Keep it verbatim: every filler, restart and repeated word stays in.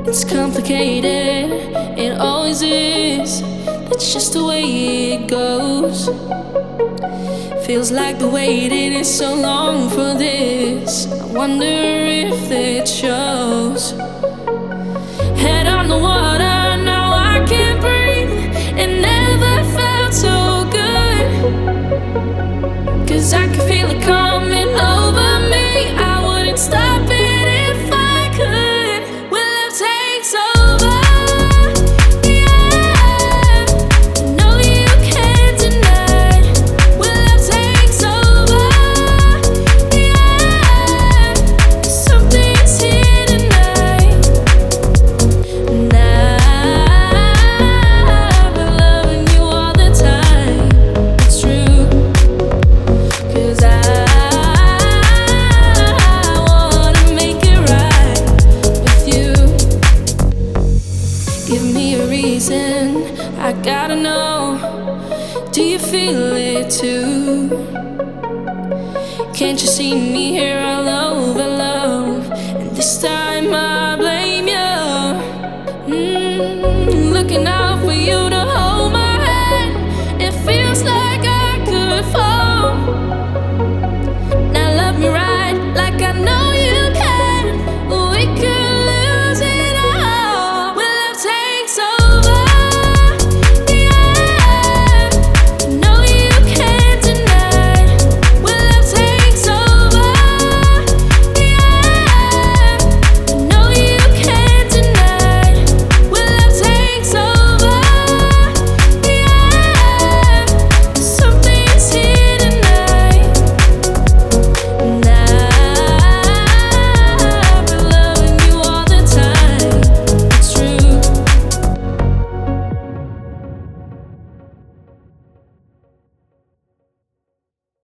It's complicated, it always is. That's just the way it goes. Feels like the waiting is so long for this. I wonder if it shows. Head on the water, now I can't breathe. It never felt so good. Cause I can feel it coming over me. I wouldn't stop it if I could. When love takes over, yeah, I know you can't deny. When love takes over, yeah, something's here tonight. And I've been loving you all the time. It's true. Cause I wanna make it right with you. Give me a reason, I gotta know. Do you feel it too? Can't you see me here all over love? And this time